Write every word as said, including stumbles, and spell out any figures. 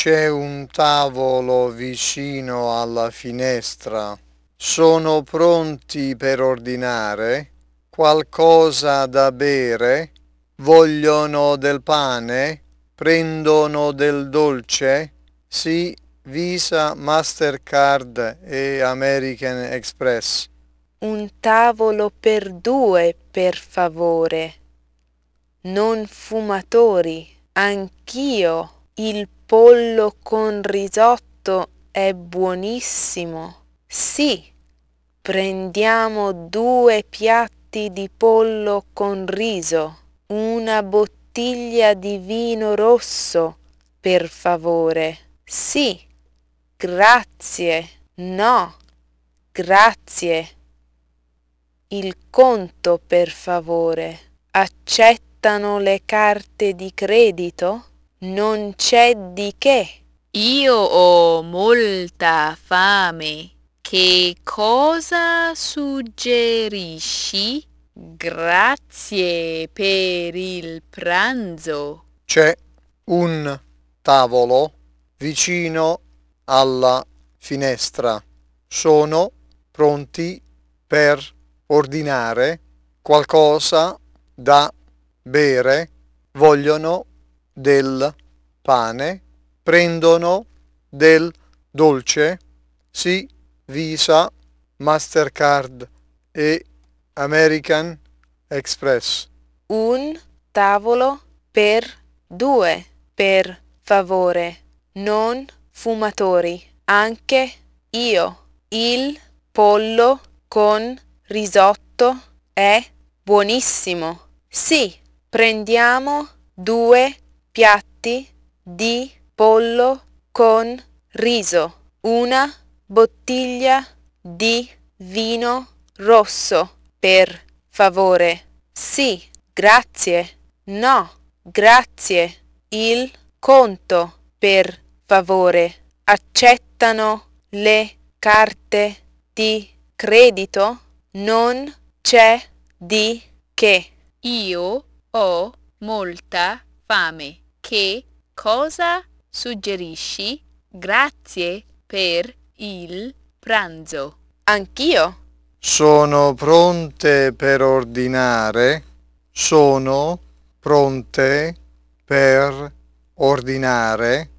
C'è un tavolo vicino alla finestra. Sono pronti per ordinare qualcosa da bere? Vogliono del pane? Prendono del dolce? Sì, Visa, Mastercard e American Express. Un tavolo per due, per favore. Non fumatori, anch'io. Il pollo con risotto è buonissimo. Sì, prendiamo due piatti di pollo con riso, una bottiglia di vino rosso, per favore. Sì, grazie. No, grazie. Il conto, per favore. Accettano le carte di credito? Non c'è di che. Io ho molta fame. Che cosa suggerisci? Grazie per il pranzo. C'è un tavolo vicino alla finestra. Sono pronti per ordinare qualcosa da bere. Vogliono del pane? Prendono del dolce? Sì, Visa, Mastercard e American Express. Un tavolo per due, per favore. Non fumatori, anche io. Il pollo con risotto è buonissimo. Sì, prendiamo due piatti di pollo con riso, una bottiglia di vino rosso, per favore. Sì, grazie. No, grazie. Il conto, per favore. Accettano le carte di credito? Non c'è di che. Io ho molta fame. Che cosa suggerisci? Grazie per il pranzo. Anch'io. Sono pronte per ordinare? Sono pronte per ordinare